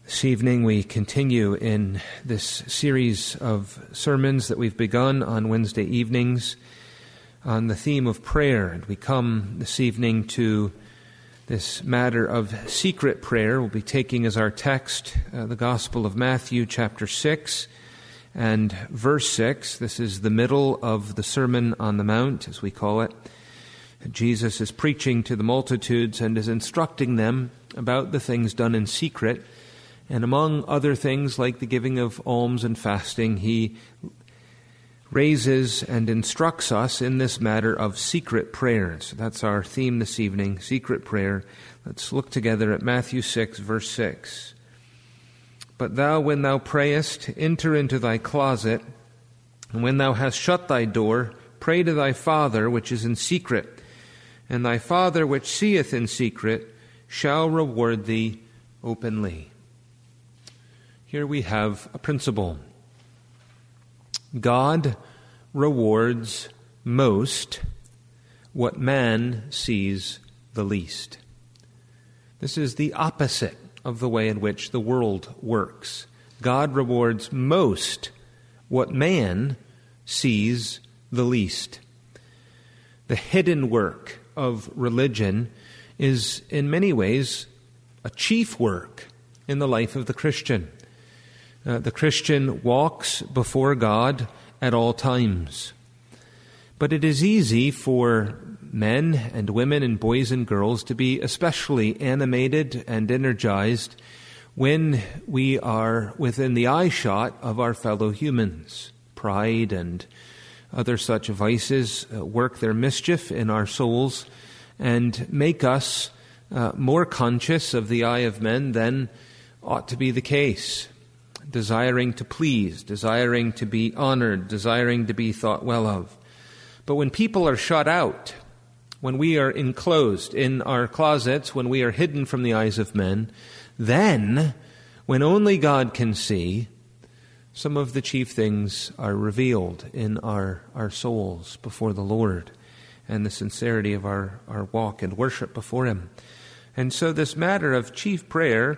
This evening we continue in this series of sermons that we've begun on Wednesday evenings on the theme of prayer. And we come this evening to this matter of secret prayer. We'll be taking as our text the Gospel of Matthew chapter 6 and verse 6. This is the middle of the Sermon on the Mount, as we call it. Jesus is preaching to the multitudes and is instructing them about the things done in secret. And among other things, like the giving of alms and fasting, he raises and instructs us in this matter of secret prayer. So that's our theme this evening, secret prayer. Let's look together at Matthew 6, verse 6. But thou, when thou prayest, enter into thy closet, and when thou hast shut thy door, pray to thy Father which is in secret, and thy Father which seeth in secret shall reward thee openly. Here we have a principle. God rewards most what man sees the least. This is the opposite of the way in which the world works. God rewards most what man sees the least. The hidden work of religion is in many ways a chief work in the life of the Christian. The Christian walks before God at all times. But it is easy for men and women and boys and girls to be especially animated and energized when we are within the eyeshot of our fellow humans. Pride and other such vices work their mischief in our souls and make us more conscious of the eye of men than ought to be the case. Desiring to please, desiring to be honored, desiring to be thought well of. But when people are shut out, when we are enclosed in our closets, when we are hidden from the eyes of men, then, when only God can see, some of the chief things are revealed in our souls before the Lord and the sincerity of our walk and worship before Him. And so this matter of chief prayer,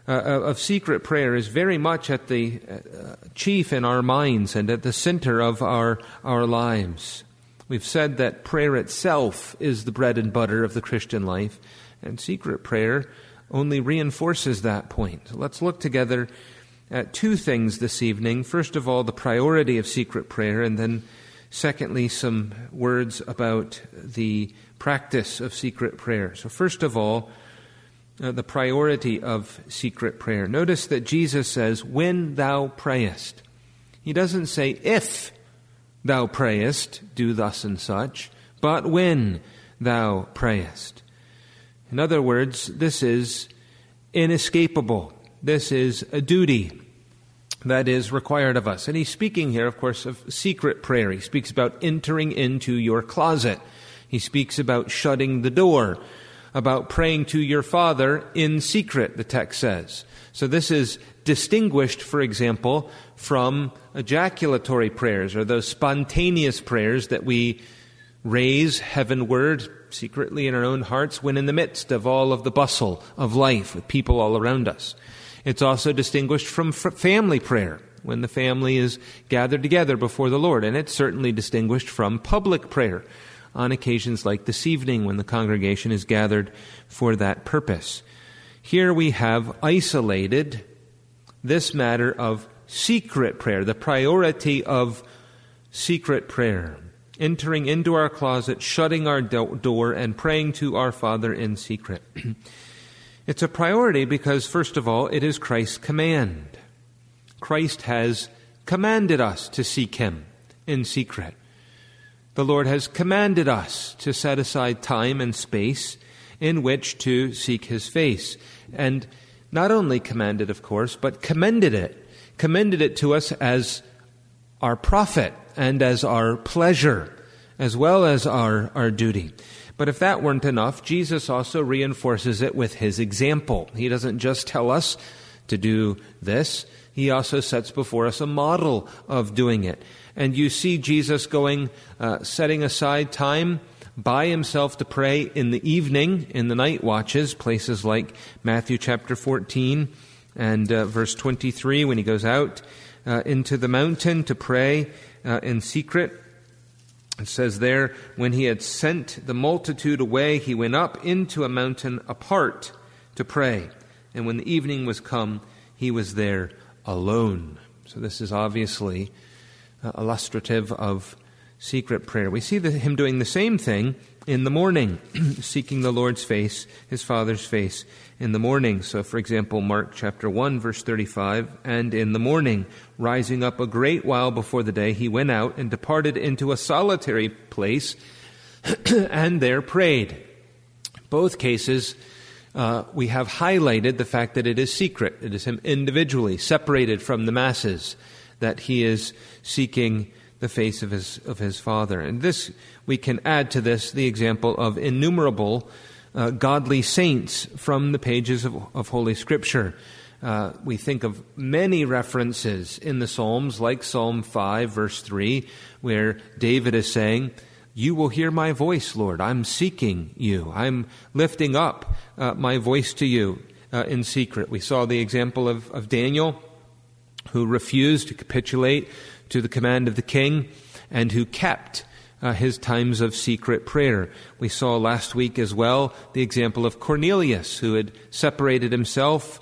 of secret prayer, is very much at the chief in our minds and at the center of our lives. We've said that prayer itself is the bread and butter of the Christian life, and secret prayer only reinforces that point. So let's look together at two things this evening. First of all, the priority of secret prayer, and then secondly, some words about the practice of secret prayer. So first of all, the priority of secret prayer. Notice that Jesus says, when thou prayest. He doesn't say, if thou prayest, do thus and such, but when thou prayest. In other words, this is inescapable. This is a duty that is required of us. And he's speaking here, of course, of secret prayer. He speaks about entering into your closet. He speaks about shutting the door, about praying to your Father in secret, the text says. So this is distinguished, for example, from ejaculatory prayers, or those spontaneous prayers that we raise heavenward secretly in our own hearts when in the midst of all of the bustle of life with people all around us. It's also distinguished from family prayer, when the family is gathered together before the Lord. And it's certainly distinguished from public prayer, on occasions like this evening when the congregation is gathered for that purpose. Here we have isolated this matter of secret prayer, the priority of secret prayer, entering into our closet, shutting our door, and praying to our Father in secret. It's a priority because, first of all, it is Christ's command. Christ has commanded us to seek Him in secret. The Lord has commanded us to set aside time and space in which to seek His face. And not only commanded, of course, but commended it to us as our profit and as our pleasure, as well as our duty. But if that weren't enough, Jesus also reinforces it with His example. He doesn't just tell us to do this. He also sets before us a model of doing it. And you see Jesus setting aside time by himself to pray in the evening, in the night watches, places like Matthew chapter 14 And verse 23, when he goes out into the mountain to pray in secret, it says there, when he had sent the multitude away, he went up into a mountain apart to pray. And when the evening was come, he was there alone. So this is obviously illustrative of secret prayer. We see him doing the same thing in the morning, seeking the Lord's face, his Father's face in the morning. So, for example, Mark chapter 1, verse 35, and in the morning, rising up a great while before the day, he went out and departed into a solitary place and there prayed. Both cases, we have highlighted the fact that it is secret. It is him individually, separated from the masses, that he is seeking the face of his Father. And this, we can add to this the example of innumerable godly saints from the pages of Holy Scripture. We think of many references in the Psalms, like Psalm 5, verse 3, where David is saying, "You will hear my voice, Lord. I'm seeking you. I'm lifting up my voice to you in secret." We saw the example of Daniel, who refused to capitulate to the command of the king and who kept his times of secret prayer. We saw last week as well the example of Cornelius, who had separated himself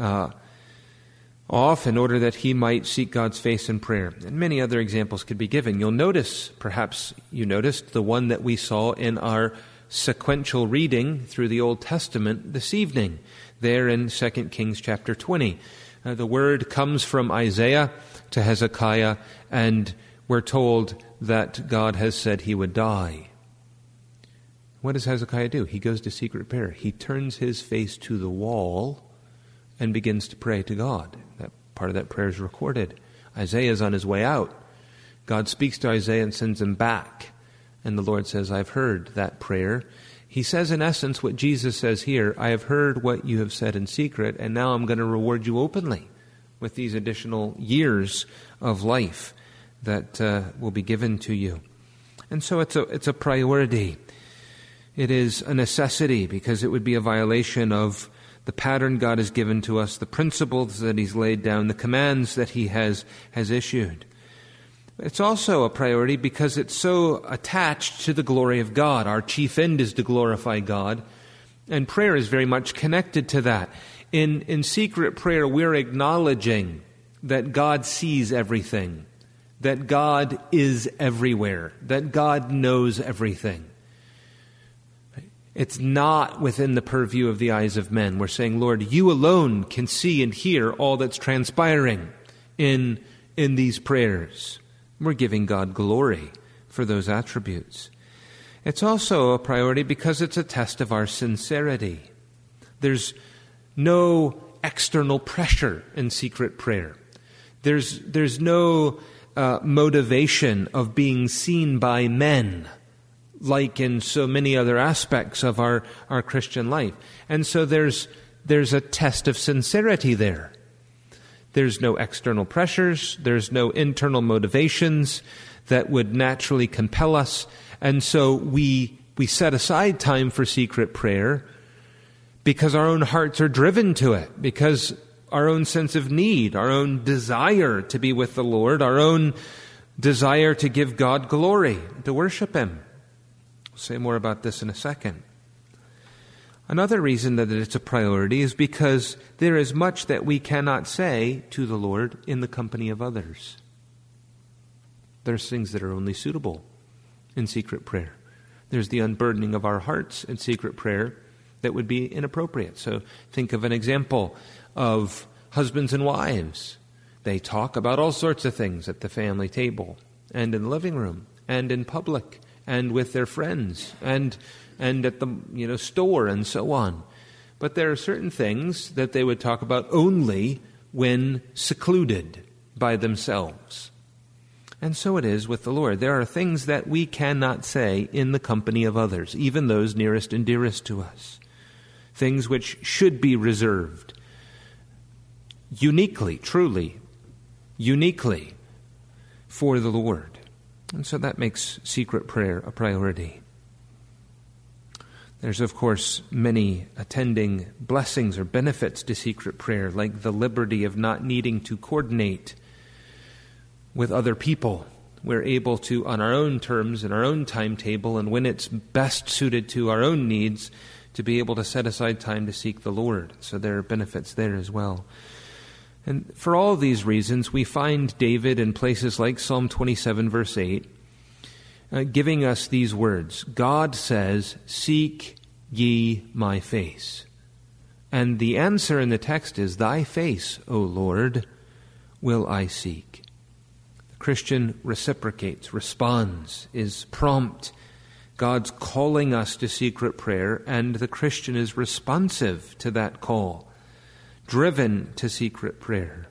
off in order that he might seek God's face in prayer. And many other examples could be given. You'll notice, perhaps you noticed, the one that we saw in our sequential reading through the Old Testament this evening, there in 2 Kings chapter 20. The word comes from Isaiah to Hezekiah, and we're told that God has said he would die. What does Hezekiah do? He goes to secret prayer. He turns his face to the wall and begins to pray to God. That part of that prayer is recorded. Isaiah is on his way out. God speaks to Isaiah and sends him back. And the Lord says, "I've heard that prayer." He says in essence what Jesus says here, "I have heard what you have said in secret, and now I'm going to reward you openly with these additional years of life that will be given to you." And so it's a priority. It is a necessity, because it would be a violation of the pattern God has given to us, the principles that he's laid down, the commands that he has issued. It's also a priority because it's so attached to the glory of God. Our chief end is to glorify God, and prayer is very much connected to that. In secret prayer, we're acknowledging that God sees everything, that God is everywhere, that God knows everything. It's not within the purview of the eyes of men. We're saying, "Lord, you alone can see and hear all that's transpiring in these prayers." We're giving God glory for those attributes. It's also a priority because it's a test of our sincerity. There's no external pressure in secret prayer. There's no motivation of being seen by men, like in so many other aspects of our Christian life. And so there's a test of sincerity there. There's no external pressures. There's no internal motivations that would naturally compel us. And so we set aside time for secret prayer because our own hearts are driven to it, because our own sense of need, our own desire to be with the Lord, our own desire to give God glory, to worship him. I'll say more about this in a second. Another reason that it's a priority is because there is much that we cannot say to the Lord in the company of others. There's things that are only suitable in secret prayer. There's the unburdening of our hearts in secret prayer that would be inappropriate. So think of an example of husbands and wives. They talk about all sorts of things at the family table and in the living room and in public and with their friends and at the store and so on. But there are certain things that they would talk about only when secluded by themselves. And so it is with the Lord. There are things that we cannot say in the company of others, even those nearest and dearest to us. Things which should be reserved uniquely, truly, uniquely for the Lord. And so that makes secret prayer a priority. There's, of course, many attending blessings or benefits to secret prayer, like the liberty of not needing to coordinate with other people. We're able to, on our own terms, in our own timetable, and when it's best suited to our own needs, to be able to set aside time to seek the Lord. So there are benefits there as well. And for all of these reasons, we find David in places like Psalm 27, verse 8, giving us these words. God says, "Seek ye my face." And the answer in the text is, "Thy face, O Lord, will I seek." The Christian reciprocates, responds, is prompt. God's calling us to secret prayer, and the Christian is responsive to that call, driven to secret prayer.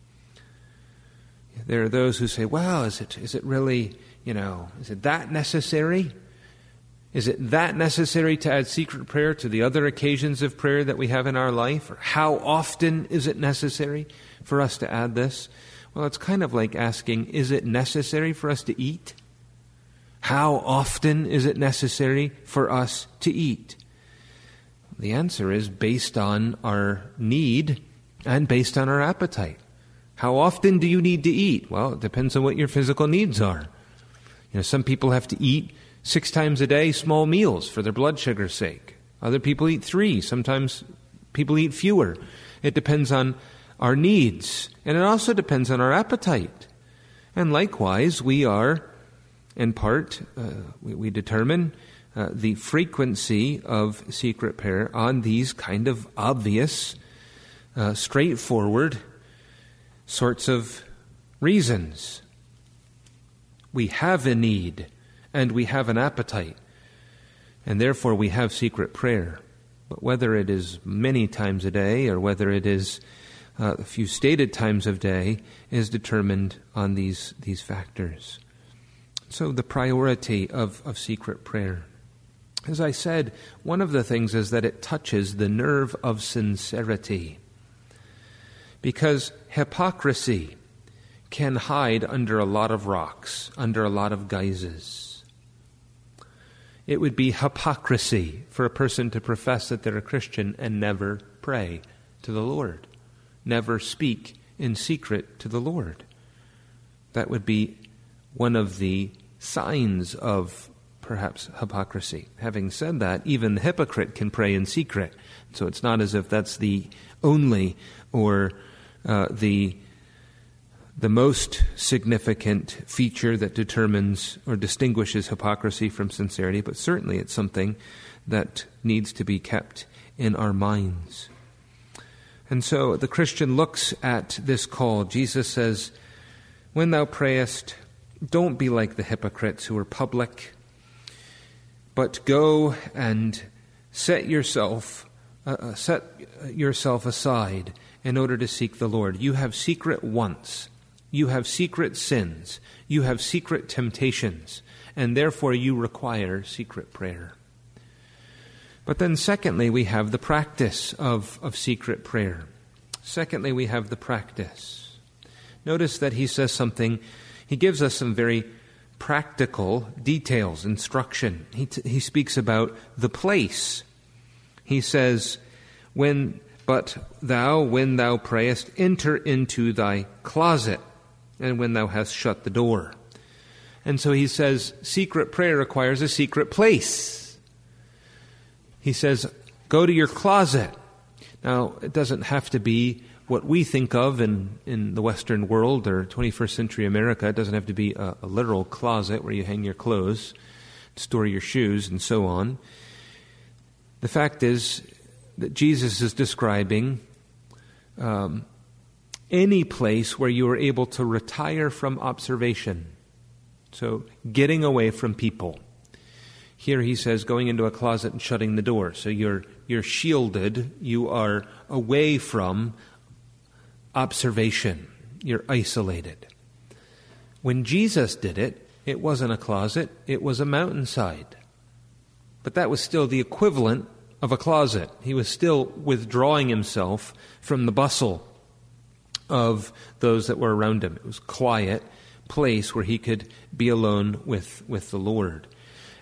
There are those who say, well, is it really, is it that necessary? Is it that necessary to add secret prayer to the other occasions of prayer that we have in our life? Or how often is it necessary for us to add this? Well, it's kind of like asking, is it necessary for us to eat? How often is it necessary for us to eat? The answer is based on our need and based on our appetite. How often do you need to eat? Well, it depends on what your physical needs are. Some people have to eat 6 times a day, small meals for their blood sugar's sake. Other people eat 3. Sometimes people eat fewer. It depends on our needs, and it also depends on our appetite. And likewise, we are, in part, we determine the frequency of secret prayer on these kind of obvious, straightforward sorts of reasons. We have a need and we have an appetite, and therefore we have secret prayer. But whether it is many times a day or whether it is a few stated times of day is determined on these factors. So the priority of secret prayer. As I said, one of the things is that it touches the nerve of sincerity. Because hypocrisy can hide under a lot of rocks, under a lot of guises. It would be hypocrisy for a person to profess that they're a Christian and never pray to the Lord, never speak in secret to the Lord. That would be one of the signs of perhaps hypocrisy. Having said that, even the hypocrite can pray in secret. So it's not as if that's the only or the most significant feature that determines or distinguishes hypocrisy from sincerity, but certainly it's something that needs to be kept in our minds. And so the Christian looks at this call. Jesus says, when thou prayest, don't be like the hypocrites who are public, but go and set yourself aside in order to seek the Lord. You have secret wants. You have secret sins. You have secret temptations. And therefore you require secret prayer. But then secondly, we have the practice of secret prayer. Secondly, we have the practice. Notice that he says something. He gives us some very practical details, instruction. He speaks about the place. He says, when thou prayest, enter into thy closet, and when thou hast shut the door. And so he says, secret prayer requires a secret place. He says, go to your closet. Now, it doesn't have to be what we think of in the Western world or 21st century America. It doesn't have to be a literal closet where you hang your clothes, store your shoes, and so on. The fact is that Jesus is describing any place where you are able to retire from observation. So getting away from people. Here he says going into a closet and shutting the door. So you're shielded, you are away from observation. You're isolated. When Jesus did it, it wasn't a closet, it was a mountainside. But that was still the equivalent of a closet. He was still withdrawing himself from the bustle of those that were around him. It was a quiet place where he could be alone with the Lord.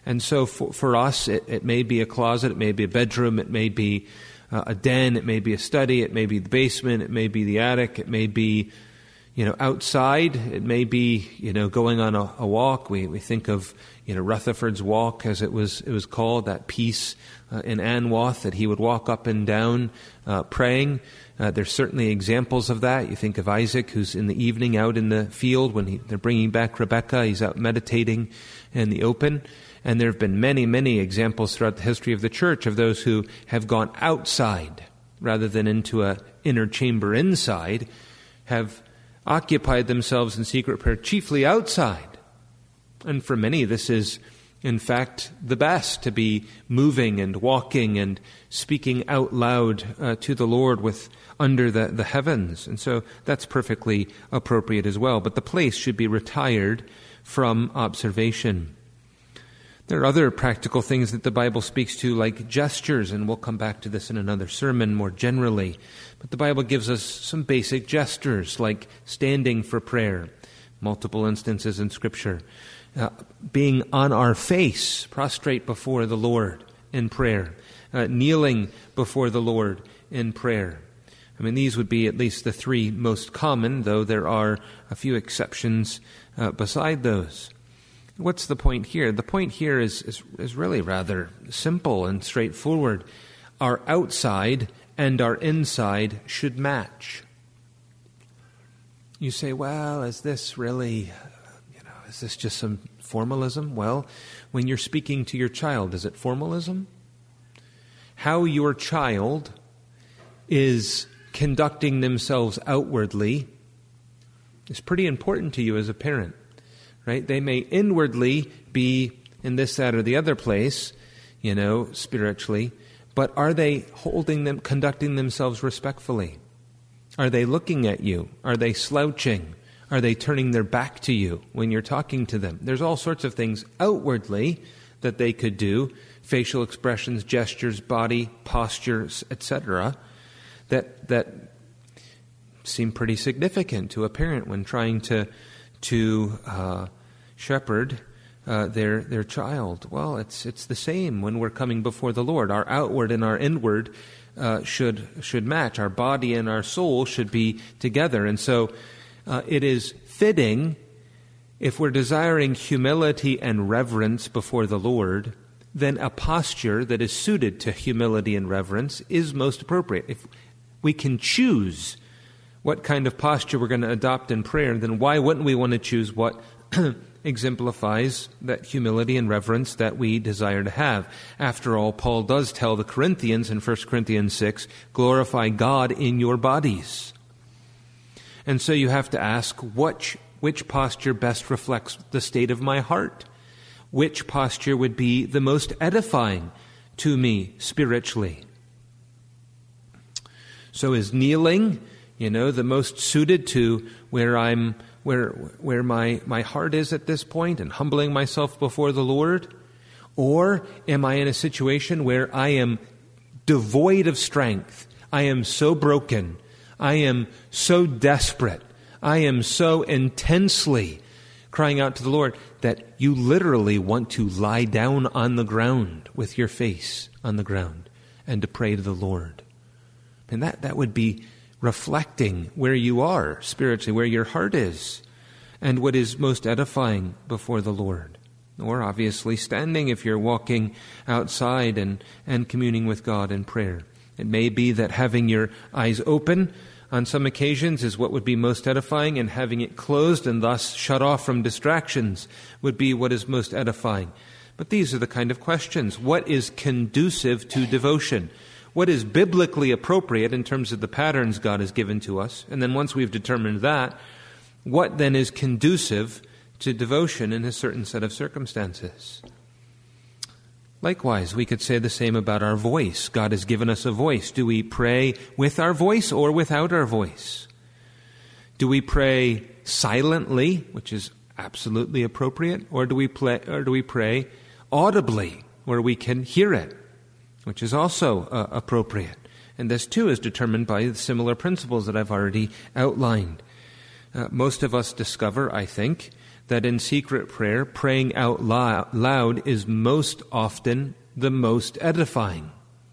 And so for us, it may be a closet, it may be a bedroom, it may be a den, it may be a study, it may be the basement, it may be the attic, it may be, outside, it may be, going on a walk. We think of, Rutherford's Walk, as it was called, that piece in Anwath that he would walk up and down praying. There's certainly examples of that. You think of Isaac, who's in the evening out in the field when they're bringing back Rebekah. He's out meditating in the open. And there have been many, many examples throughout the history of the church of those who have gone outside rather than into an inner chamber inside, have occupied themselves in secret prayer chiefly outside. And for many, this is, in fact, the best, to be moving and walking and speaking out loud to the Lord under the heavens. And so that's perfectly appropriate as well. But the place should be retired from observation. There are other practical things that the Bible speaks to, like gestures, and we'll come back to this in another sermon more generally. But the Bible gives us some basic gestures, like standing for prayer, multiple instances in Scripture, being on our face, prostrate before the Lord in prayer, kneeling before the Lord in prayer. I mean, these would be at least the three most common, though there are a few exceptions beside those. What's the point here? The point here is really rather simple and straightforward. Our outside and our inside should match. You say, well, is this really, is this just some formalism? Well, when you're speaking to your child, is it formalism? How your child is conducting themselves outwardly is pretty important to you as a parent. Right? They may inwardly be in this, that, or the other place, spiritually, but are they conducting themselves respectfully? Are they looking at you? Are they slouching? Are they turning their back to you when you're talking to them? There's all sorts of things outwardly that they could do, facial expressions, gestures, body, postures, etc., that seem pretty significant to a parent when trying to shepherd their child. Well, it's the same when we're coming before the Lord. Our outward and our inward should match. Our body and our soul should be together. And so it is fitting, if we're desiring humility and reverence before the Lord, then a posture that is suited to humility and reverence is most appropriate. If we can choose what kind of posture we're going to adopt in prayer, then why wouldn't we want to choose what exemplifies that humility and reverence that we desire to have? After all, Paul does tell the Corinthians in 1 Corinthians 6, glorify God in your bodies. And so you have to ask, which posture best reflects the state of my heart? Which posture would be the most edifying to me spiritually? So is kneeling the most suited to where my heart is at this point and humbling myself before the Lord? Or am I in a situation where I am devoid of strength? I am so broken. I am so desperate. I am so intensely crying out to the Lord that you literally want to lie down on the ground with your face on the ground and to pray to the Lord. And that would be reflecting where you are spiritually, where your heart is, and what is most edifying before the Lord. Or obviously standing if you're walking outside and communing with God in prayer. It may be that having your eyes open on some occasions is what would be most edifying, and having it closed and thus shut off from distractions would be what is most edifying. But these are the kind of questions. What is conducive to devotion? What is biblically appropriate in terms of the patterns God has given to us? And then once we've determined that, what then is conducive to devotion in a certain set of circumstances? Likewise, we could say the same about our voice. God has given us a voice. Do we pray with our voice or without our voice? Do we pray silently, which is absolutely appropriate, or do we pray audibly, where we can hear it, which is also appropriate? And this too is determined by the similar principles that I've already outlined. Most of us discover, I think, that in secret prayer, praying out loud is most often the most edifying.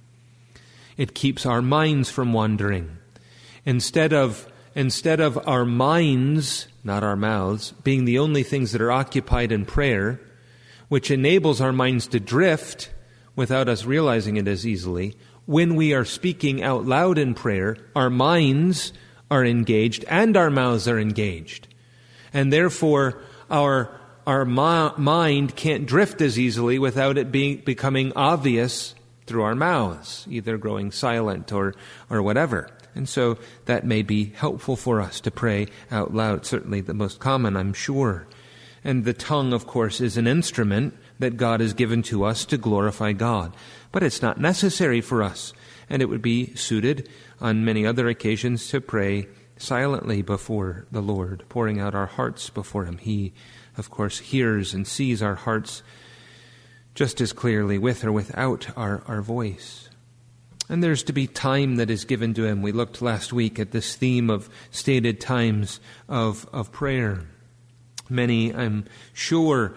It keeps our minds from wandering. Instead of our minds, not our mouths, being the only things that are occupied in prayer, which enables our minds to drift without us realizing it as easily, when we are speaking out loud in prayer, our minds are engaged and our mouths are engaged. And therefore, our mind can't drift as easily without it becoming obvious through our mouths, either growing silent or whatever. And so that may be helpful for us to pray out loud, certainly the most common, I'm sure. And the tongue, of course, is an instrument that God has given to us to glorify God. But it's not necessary for us, and it would be suited on many other occasions to pray silently before the Lord, pouring out our hearts before Him. He, of course, hears and sees our hearts just as clearly with or without our voice. And there's to be time that is given to Him. We looked last week at this theme of stated times of prayer. Many, I'm sure,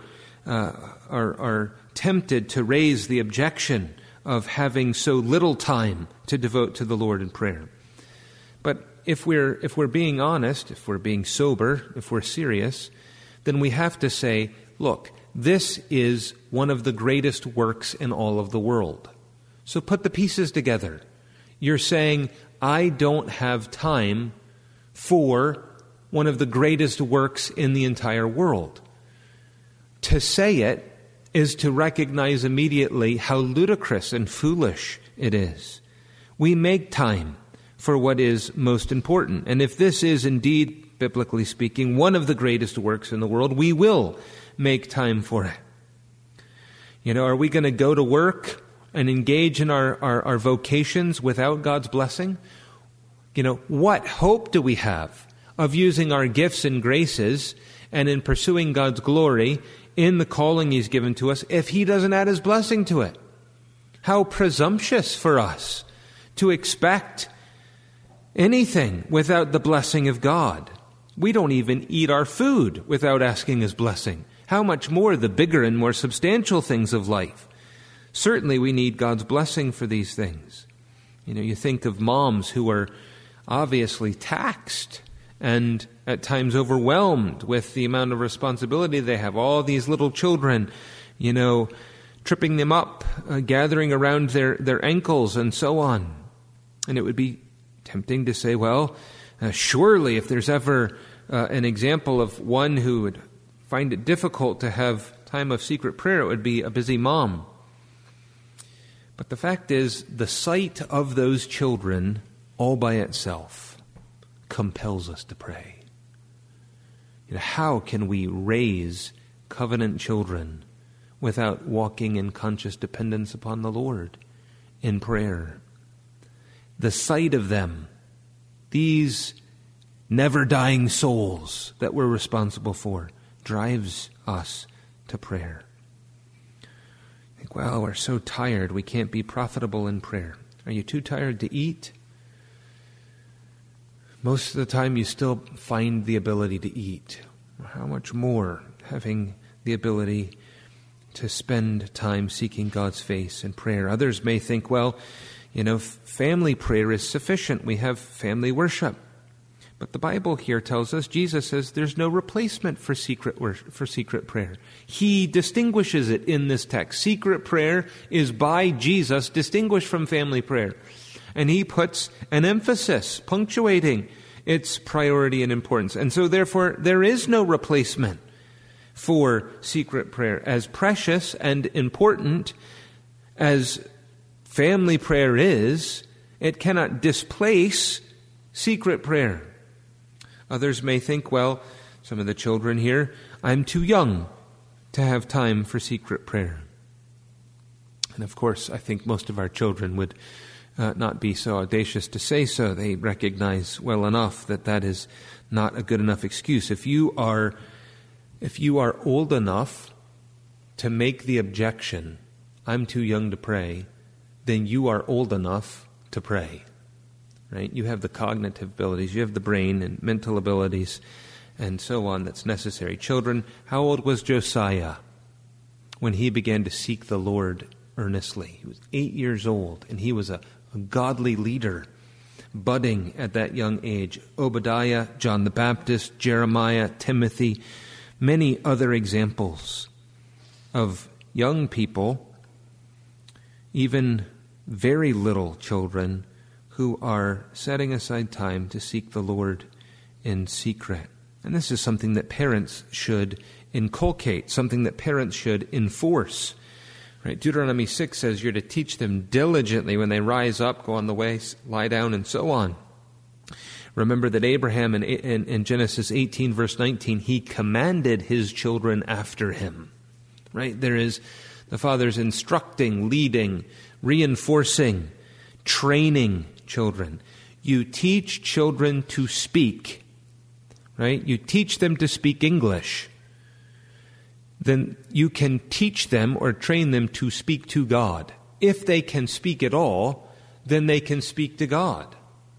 are tempted to raise the objection of having so little time to devote to the Lord in prayer. But if we're being honest, if we're being sober, if we're serious, then we have to say, look, this is one of the greatest works in all of the world. So put the pieces together. You're saying, I don't have time for one of the greatest works in the entire world. To say it is to recognize immediately how ludicrous and foolish it is. We make time for what is most important. And if this is indeed, biblically speaking, one of the greatest works in the world, we will make time for it. Are we going to go to work and engage in our vocations without God's blessing? What hope do we have of using our gifts and graces and in pursuing God's glory in the calling He's given to us if He doesn't add His blessing to it? How presumptuous for us to expect anything without the blessing of God. We don't even eat our food without asking His blessing. How much more the bigger and more substantial things of life? Certainly we need God's blessing for these things. You think of moms who are obviously taxed and at times overwhelmed with the amount of responsibility they have. All these little children, tripping them up, gathering around their ankles and so on. And it would be tempting to say, well, surely if there's ever an example of one who would find it difficult to have time of secret prayer, it would be a busy mom. But the fact is, the sight of those children all by itself compels us to pray. How can we raise covenant children without walking in conscious dependence upon the Lord in prayer? The sight of them, these never-dying souls that we're responsible for, drives us to prayer. Think, well, we're so tired, we can't be profitable in prayer. Are you too tired to eat? Most of the time you still find the ability to eat. How much more having the ability to spend time seeking God's face in prayer? Others may think, well, family prayer is sufficient. We have family worship. But the Bible here tells us, Jesus says, there's no replacement for secret prayer. He distinguishes it in this text. Secret prayer is by Jesus distinguished from family prayer. And He puts an emphasis, punctuating its priority and importance. And so therefore, there is no replacement for secret prayer. As precious and important as family prayer is, it cannot displace secret prayer. Others may think, well, some of the children here, I'm too young to have time for secret prayer. And of course, I think most of our children would not be so audacious to say so. They recognize well enough that that is not a good enough excuse. If you are old enough to make the objection, I'm too young to pray, then you are old enough to pray. Right? You have the cognitive abilities, you have the brain and mental abilities, and so on that's necessary. Children, how old was Josiah when he began to seek the Lord earnestly? He was 8 years old, and he was a godly leader, budding at that young age. Obadiah, John the Baptist, Jeremiah, Timothy, many other examples of young people, even very little children, who are setting aside time to seek the Lord in secret. And this is something that parents should inculcate, something that parents should enforce. Right? Deuteronomy 6 says you're to teach them diligently when they rise up, go on the way, lie down, and so on. Remember that Abraham in Genesis 18, verse 19, he commanded his children after him. Right? There is the father's instructing, leading, reinforcing, training children. You teach children to speak. Right? You teach them to speak English. Then you can teach them or train them to speak to God. If they can speak at all, then they can speak to God.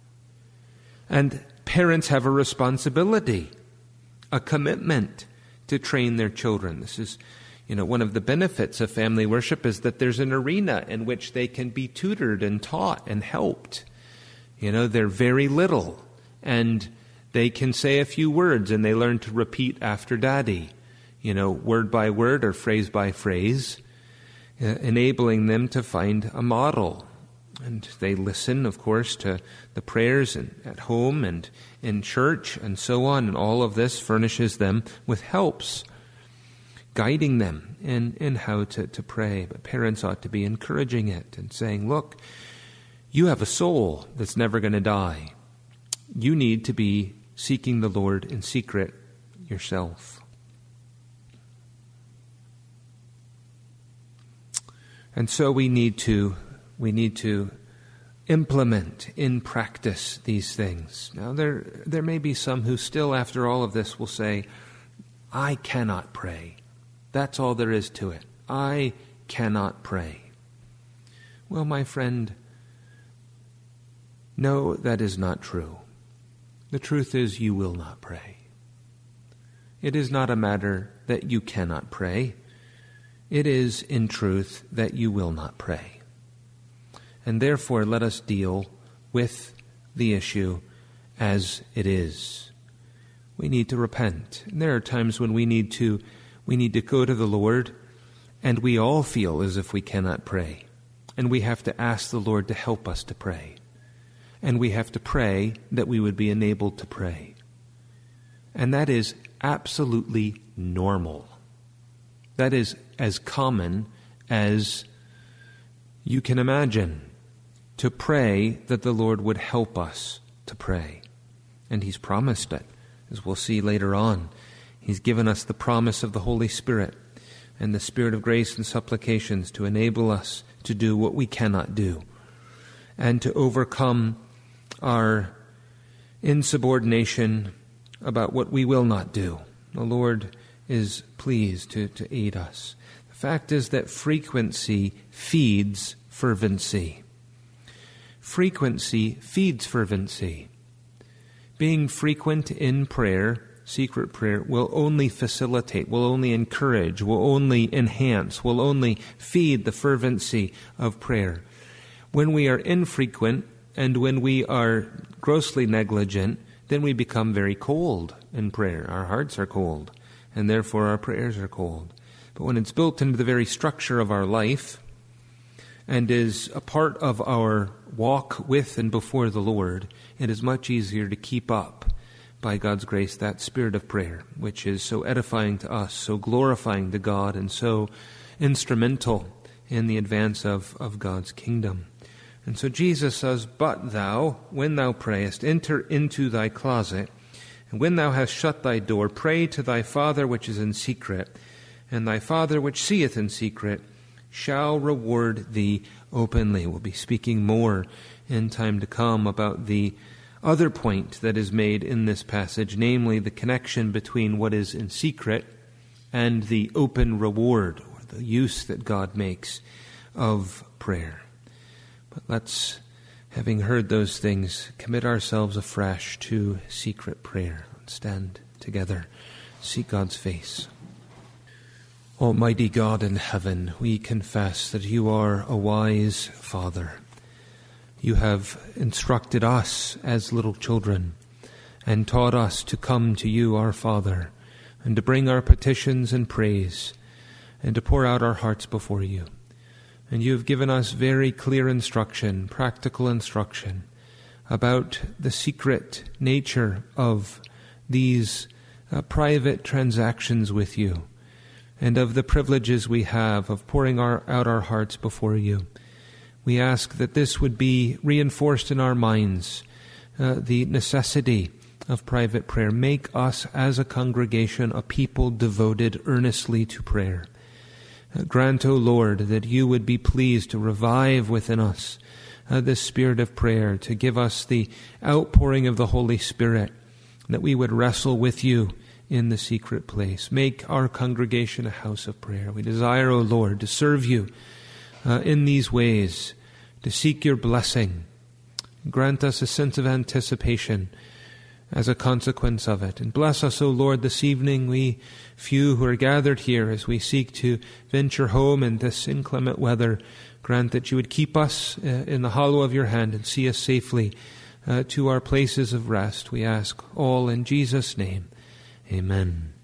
And parents have a responsibility, a commitment to train their children. This is, one of the benefits of family worship is that there's an arena in which they can be tutored and taught and helped. They're very little, and they can say a few words, and they learn to repeat after Daddy. Word by word or phrase by phrase, enabling them to find a model. And they listen, of course, to the prayers at home and in church and so on. And all of this furnishes them with helps, guiding them in how to pray. But parents ought to be encouraging it and saying, look, you have a soul that's never going to die. You need to be seeking the Lord in secret yourself. And so we need to implement in practice these things. Now there may be some who still, after all of this, will say, I cannot pray. That's all there is to it. I cannot pray. Well, my friend, no, that is not true. The truth is you will not pray. It is not a matter that you cannot pray. It is, in truth, that you will not pray. And therefore, let us deal with the issue as it is. We need to repent. And there are times when we need to go to the Lord, and we all feel as if we cannot pray. And we have to ask the Lord to help us to pray. And we have to pray that we would be enabled to pray. And that is absolutely normal. That is as common as you can imagine, to pray that the Lord would help us to pray. And He's promised it, as we'll see later on. He's given us the promise of the Holy Spirit and the Spirit of grace and supplications to enable us to do what we cannot do and to overcome our insubordination about what we will not do. The Lord is pleased to aid us. The fact is that frequency feeds fervency. Frequency feeds fervency. Being frequent in prayer, secret prayer, will only facilitate, will only encourage, will only enhance, will only feed the fervency of prayer. When we are infrequent and when we are grossly negligent, then we become very cold in prayer. Our hearts are cold, and therefore our prayers are cold. But when it's built into the very structure of our life and is a part of our walk with and before the Lord, it is much easier to keep up, by God's grace, that spirit of prayer, which is so edifying to us, so glorifying to God, and so instrumental in the advance of God's kingdom. And so Jesus says, But thou, when thou prayest, enter into thy closet, and when thou hast shut thy door, pray to thy Father which is in secret, and thy Father which seeth in secret shall reward thee openly. We'll be speaking more in time to come about the other point that is made in this passage, namely the connection between what is in secret and the open reward, or the use that God makes of prayer. But let's, having heard those things, commit ourselves afresh to secret prayer. Stand together seek God's face. Almighty God in heaven, we confess that you are a wise Father. You have instructed us as little children and taught us to come to you, our Father, and to bring our petitions and praise and to pour out our hearts before you. And you have given us very clear instruction, practical instruction, about the secret nature of these private transactions with you, and of the privileges we have of pouring out our hearts before you. We ask that this would be reinforced in our minds, the necessity of private prayer. Make us as a congregation a people devoted earnestly to prayer. Grant, O Lord, that you would be pleased to revive within us this spirit of prayer, to give us the outpouring of the Holy Spirit, that we would wrestle with you in the secret place. Make our congregation a house of prayer. We desire, O Lord, to serve you in these ways, to seek your blessing. Grant us a sense of anticipation as a consequence of it. And bless us, O Lord, this evening, we few who are gathered here as we seek to venture home in this inclement weather. Grant that you would keep us in the hollow of your hand and see us safely to our places of rest. We ask all in Jesus' name. Amen.